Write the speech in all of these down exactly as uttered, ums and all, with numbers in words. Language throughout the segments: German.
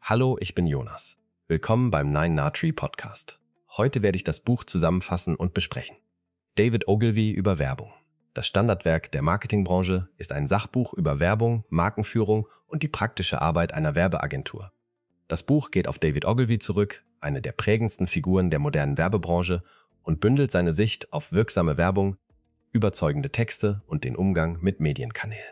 Hallo, ich bin Jonas. Willkommen beim Nine Na Tree Podcast. Heute werde ich das Buch zusammenfassen und besprechen. David Ogilvy über Werbung. Das Standardwerk der Marketingbranche ist ein Sachbuch über Werbung, Markenführung und die praktische Arbeit einer Werbeagentur. Das Buch geht auf David Ogilvy zurück, eine der prägendsten Figuren der modernen Werbebranche, und bündelt seine Sicht auf wirksame Werbung, überzeugende Texte und den Umgang mit Medienkanälen.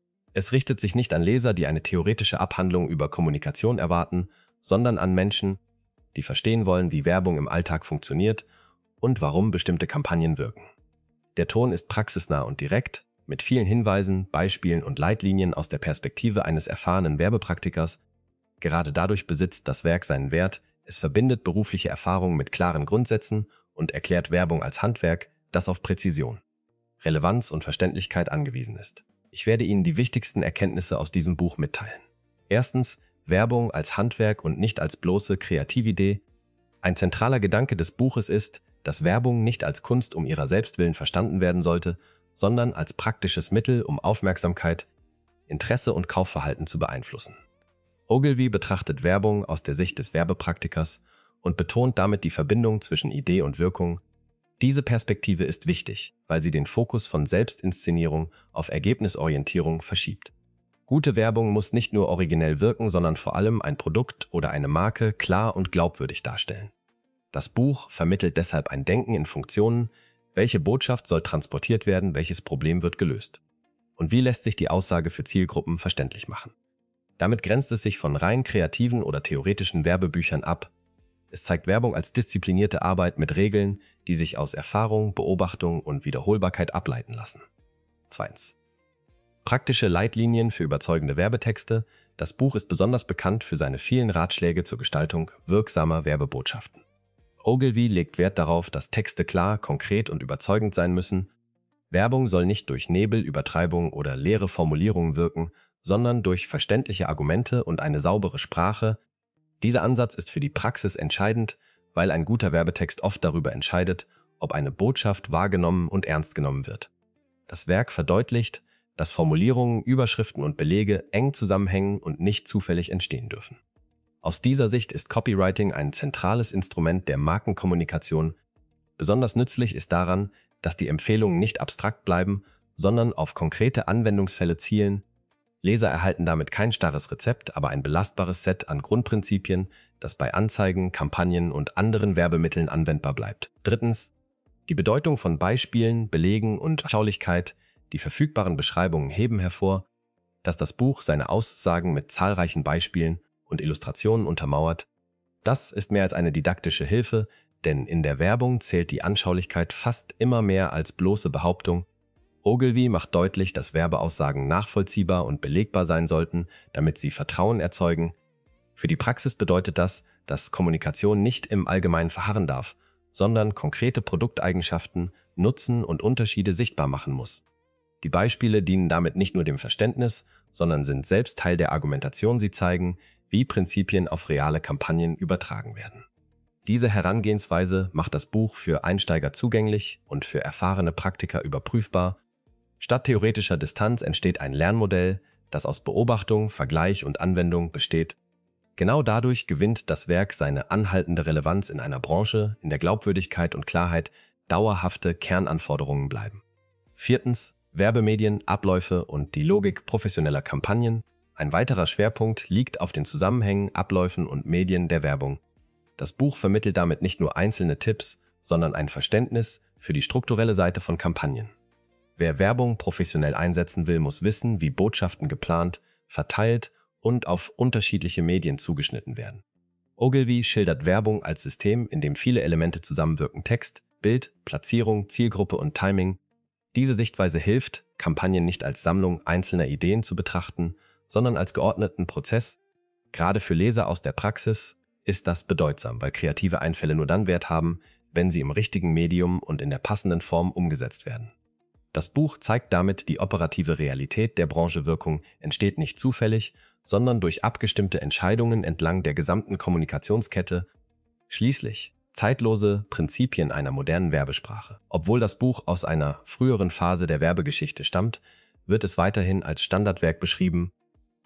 Es richtet sich nicht an Leser, die eine theoretische Abhandlung über Kommunikation erwarten, sondern an Menschen, die verstehen wollen, wie Werbung im Alltag funktioniert und warum bestimmte Kampagnen wirken. Der Ton ist praxisnah und direkt, mit vielen Hinweisen, Beispielen und Leitlinien aus der Perspektive eines erfahrenen Werbepraktikers. Gerade dadurch besitzt das Werk seinen Wert, es verbindet berufliche Erfahrung mit klaren Grundsätzen und erklärt Werbung als Handwerk, das auf Präzision, Relevanz und Verständlichkeit angewiesen ist. Ich werde Ihnen die wichtigsten Erkenntnisse aus diesem Buch mitteilen. Erstens, Werbung als Handwerk und nicht als bloße Kreatividee. Ein zentraler Gedanke des Buches ist, dass Werbung nicht als Kunst um ihrer selbst willen verstanden werden sollte, sondern als praktisches Mittel, um Aufmerksamkeit, Interesse und Kaufverhalten zu beeinflussen. Ogilvy betrachtet Werbung aus der Sicht des Werbepraktikers und betont damit die Verbindung zwischen Idee und Wirkung. Diese Perspektive ist wichtig, weil sie den Fokus von Selbstinszenierung auf Ergebnisorientierung verschiebt. Gute Werbung muss nicht nur originell wirken, sondern vor allem ein Produkt oder eine Marke klar und glaubwürdig darstellen. Das Buch vermittelt deshalb ein Denken in Funktionen, welche Botschaft soll transportiert werden, welches Problem wird gelöst. Und wie lässt sich die Aussage für Zielgruppen verständlich machen? Damit grenzt es sich von rein kreativen oder theoretischen Werbebüchern ab. Es zeigt Werbung als disziplinierte Arbeit mit Regeln, die sich aus Erfahrung, Beobachtung und Wiederholbarkeit ableiten lassen. Zweitens. Praktische Leitlinien für überzeugende Werbetexte. Das Buch ist besonders bekannt für seine vielen Ratschläge zur Gestaltung wirksamer Werbebotschaften. Ogilvy legt Wert darauf, dass Texte klar, konkret und überzeugend sein müssen. Werbung soll nicht durch Nebel, Übertreibung oder leere Formulierungen wirken, sondern durch verständliche Argumente und eine saubere Sprache. Dieser Ansatz ist für die Praxis entscheidend, weil ein guter Werbetext oft darüber entscheidet, ob eine Botschaft wahrgenommen und ernst genommen wird. Das Werk verdeutlicht, dass Formulierungen, Überschriften und Belege eng zusammenhängen und nicht zufällig entstehen dürfen. Aus dieser Sicht ist Copywriting ein zentrales Instrument der Markenkommunikation. Besonders nützlich ist daran, dass die Empfehlungen nicht abstrakt bleiben, sondern auf konkrete Anwendungsfälle zielen. Leser erhalten damit kein starres Rezept, aber ein belastbares Set an Grundprinzipien, das bei Anzeigen, Kampagnen und anderen Werbemitteln anwendbar bleibt. Drittens. Die Bedeutung von Beispielen, Belegen und Anschaulichkeit. Die verfügbaren Beschreibungen heben hervor, dass das Buch seine Aussagen mit zahlreichen Beispielen und Illustrationen untermauert. Das ist mehr als eine didaktische Hilfe, denn in der Werbung zählt die Anschaulichkeit fast immer mehr als bloße Behauptung. Ogilvy macht deutlich, dass Werbeaussagen nachvollziehbar und belegbar sein sollten, damit sie Vertrauen erzeugen. Für die Praxis bedeutet das, dass Kommunikation nicht im Allgemeinen verharren darf, sondern konkrete Produkteigenschaften, Nutzen und Unterschiede sichtbar machen muss. Die Beispiele dienen damit nicht nur dem Verständnis, sondern sind selbst Teil der Argumentation. Sie zeigen, wie Prinzipien auf reale Kampagnen übertragen werden. Diese Herangehensweise macht das Buch für Einsteiger zugänglich und für erfahrene Praktiker überprüfbar. Statt theoretischer Distanz entsteht ein Lernmodell, das aus Beobachtung, Vergleich und Anwendung besteht. Genau dadurch gewinnt das Werk seine anhaltende Relevanz in einer Branche, in der Glaubwürdigkeit und Klarheit dauerhafte Kernanforderungen bleiben. Viertens. Werbemedien, Abläufe und die Logik professioneller Kampagnen. Ein weiterer Schwerpunkt liegt auf den Zusammenhängen, Abläufen und Medien der Werbung. Das Buch vermittelt damit nicht nur einzelne Tipps, sondern ein Verständnis für die strukturelle Seite von Kampagnen. Wer Werbung professionell einsetzen will, muss wissen, wie Botschaften geplant, verteilt und auf unterschiedliche Medien zugeschnitten werden. Ogilvy schildert Werbung als System, in dem viele Elemente zusammenwirken: Text, Bild, Platzierung, Zielgruppe und Timing. Diese Sichtweise hilft, Kampagnen nicht als Sammlung einzelner Ideen zu betrachten, sondern als geordneten Prozess. Gerade für Leser aus der Praxis ist das bedeutsam, weil kreative Einfälle nur dann Wert haben, wenn sie im richtigen Medium und in der passenden Form umgesetzt werden. Das Buch zeigt damit die operative Realität der Branche. Wirkung entsteht nicht zufällig, sondern durch abgestimmte Entscheidungen entlang der gesamten Kommunikationskette. Schließlich zeitlose Prinzipien einer modernen Werbesprache. Obwohl das Buch aus einer früheren Phase der Werbegeschichte stammt, wird es weiterhin als Standardwerk beschrieben.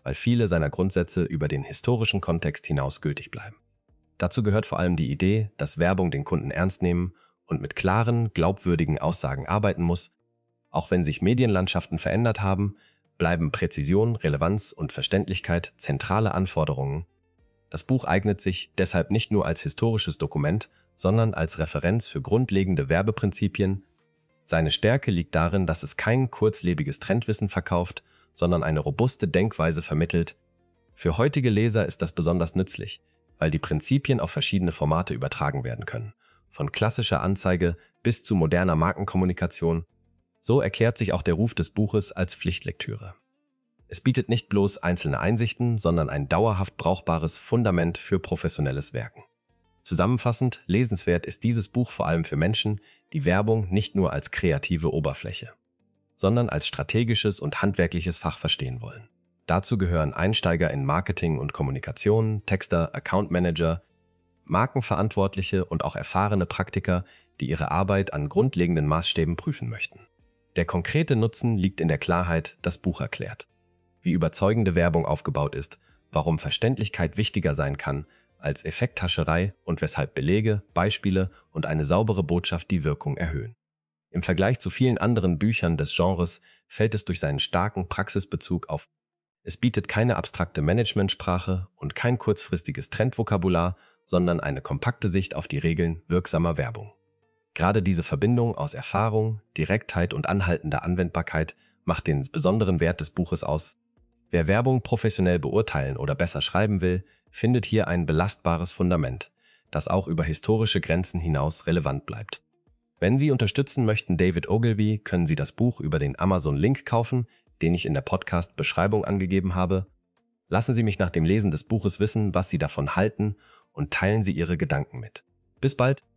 weil viele seiner Grundsätze über den historischen Kontext hinaus gültig bleiben. Dazu gehört vor allem die Idee, dass Werbung den Kunden ernst nehmen und mit klaren, glaubwürdigen Aussagen arbeiten muss. Auch wenn sich Medienlandschaften verändert haben, bleiben Präzision, Relevanz und Verständlichkeit zentrale Anforderungen. Das Buch eignet sich deshalb nicht nur als historisches Dokument, sondern als Referenz für grundlegende Werbeprinzipien. Seine Stärke liegt darin, dass es kein kurzlebiges Trendwissen verkauft, sondern eine robuste Denkweise vermittelt. Für heutige Leser ist das besonders nützlich, weil die Prinzipien auf verschiedene Formate übertragen werden können, von klassischer Anzeige bis zu moderner Markenkommunikation. So erklärt sich auch der Ruf des Buches als Pflichtlektüre. Es bietet nicht bloß einzelne Einsichten, sondern ein dauerhaft brauchbares Fundament für professionelles Werken. Zusammenfassend, lesenswert ist dieses Buch vor allem für Menschen, die Werbung nicht nur als kreative Oberfläche, sondern als strategisches und handwerkliches Fach verstehen wollen. Dazu gehören Einsteiger in Marketing und Kommunikation, Texter, Account Manager, Markenverantwortliche und auch erfahrene Praktiker, die ihre Arbeit an grundlegenden Maßstäben prüfen möchten. Der konkrete Nutzen liegt in der Klarheit, das Buch erklärt, wie überzeugende Werbung aufgebaut ist, warum Verständlichkeit wichtiger sein kann als Effekthascherei und weshalb Belege, Beispiele und eine saubere Botschaft die Wirkung erhöhen. Im Vergleich zu vielen anderen Büchern des Genres fällt es durch seinen starken Praxisbezug auf. Es bietet keine abstrakte Managementsprache und kein kurzfristiges Trendvokabular, sondern eine kompakte Sicht auf die Regeln wirksamer Werbung. Gerade diese Verbindung aus Erfahrung, Direktheit und anhaltender Anwendbarkeit macht den besonderen Wert des Buches aus. Wer Werbung professionell beurteilen oder besser schreiben will, findet hier ein belastbares Fundament, das auch über historische Grenzen hinaus relevant bleibt. Wenn Sie unterstützen möchten David Ogilvy, können Sie das Buch über den Amazon-Link kaufen, den ich in der Podcast-Beschreibung angegeben habe. Lassen Sie mich nach dem Lesen des Buches wissen, was Sie davon halten, und teilen Sie Ihre Gedanken mit. Bis bald!